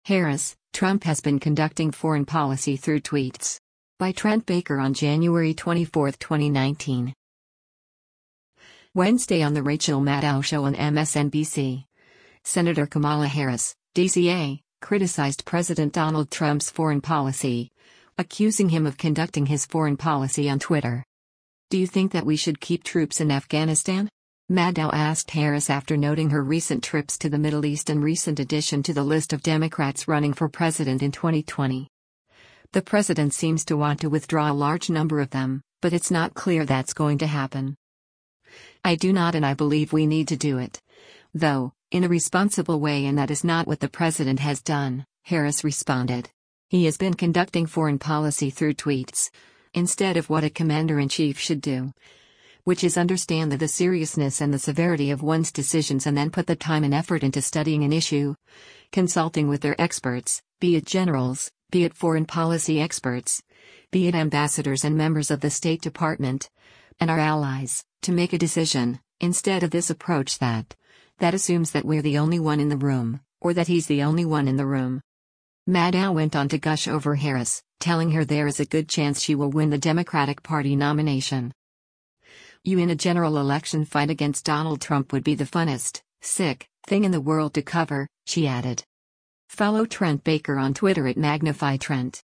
Harris, Trump has been conducting foreign policy through tweets. By Trent Baker on January 24, 2019. Wednesday on The Rachel Maddow Show on MSNBC. Senator Kamala Harris, DCA, criticized President Donald Trump's foreign policy, accusing him of conducting his foreign policy on Twitter. Do you think that we should keep troops in Afghanistan? Maddow asked Harris after noting her recent trips to the Middle East and recent addition to the list of Democrats running for president in 2020. The president seems to want to withdraw a large number of them, but it's not clear that's going to happen. I do not, and I believe we need to do it, though, in a responsible way, and that is not what the president has done, Harris responded. He has been conducting foreign policy through tweets, instead of what a commander-in-chief should do, which is understand the seriousness and the severity of one's decisions and then put the time and effort into studying an issue, consulting with their experts, be it generals, be it foreign policy experts, be it ambassadors and members of the State Department, and our allies, to make a decision, instead of this approach that assumes that we're the only one in the room, or that he's the only one in the room. Maddow went on to gush over Harris, telling her there is a good chance she will win the Democratic Party nomination. You in a general election fight against Donald Trump would be the funnest, sick, thing in the world to cover, she added. Follow Trent Baker on Twitter at MagnifyTrent.